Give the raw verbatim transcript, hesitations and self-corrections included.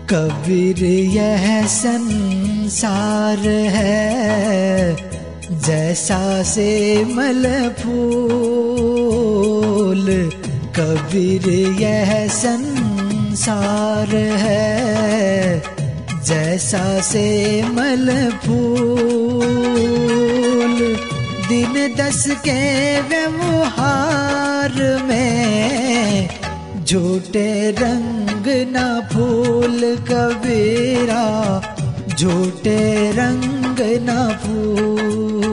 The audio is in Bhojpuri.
कबीर यह संसार है जैसा से मल फूल। कबीर यह संसार है जैसा से मल फूल। दिन दस के व्यवहार में झूठे रंग ना फूल कबीरा, झूठे रंग ना फूल।